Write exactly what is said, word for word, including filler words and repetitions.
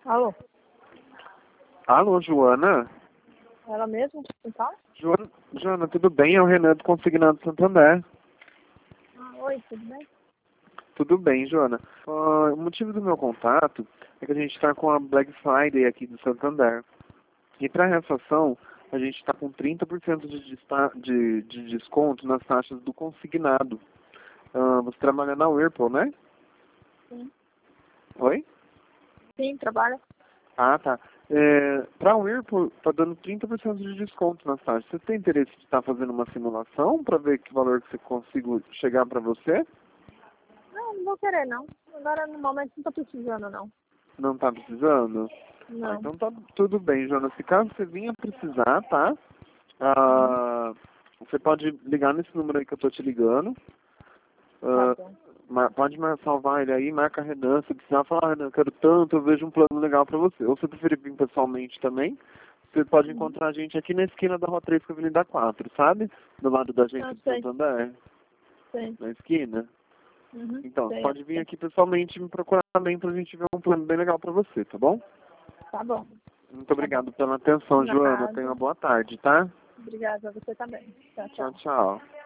Alô? Alô, Joana? Ela mesmo? Quem fala? Joana, Joana, tudo bem? É o Renan do Consignado Santander. Ah, oi, tudo bem? Tudo bem, Joana. Ah, o motivo do meu contato é que a gente está com a Black Friday aqui do Santander. E para essa ação, a gente está com trinta por cento de, desta- de, de desconto nas taxas do consignado. Ah, você trabalha na Whirlpool, né? Sim. Oi? Sim, trabalha. Ah, tá. É, para a Whirlpool, está dando trinta por cento de desconto nas taxas. Você tem interesse de estar fazendo uma simulação para ver que valor que você consigo chegar para você? Não, não vou querer, não. Agora, no momento, não tô precisando, não. Não está precisando? Ah, Não. então tá tudo bem, Jonas. Se caso você vinha precisar, tá? Uhum. Ah, você pode ligar nesse número aí que eu tô te ligando. Tá Ah, bom. ma- pode mar- salvar ele aí, marca a Renan. Se precisar falar, ah, Renan, eu quero tanto, eu vejo um plano legal pra você. Ou se preferir vir pessoalmente também, você pode Uhum. encontrar a gente aqui na esquina da Rua três com a Avenida quatro, sabe? Do lado da agência Ah, de sei. Santander, Sei. na esquina. Uhum. Então, você Sei. pode vir aqui pessoalmente e me procurar também pra gente ver um plano bem legal pra você, tá bom? Tá bom. Muito Tá bom. obrigado pela atenção, Joana. Tenha Nada. uma boa tarde, tá? Obrigada a você também. Tchau, Tchau, tchau. tchau.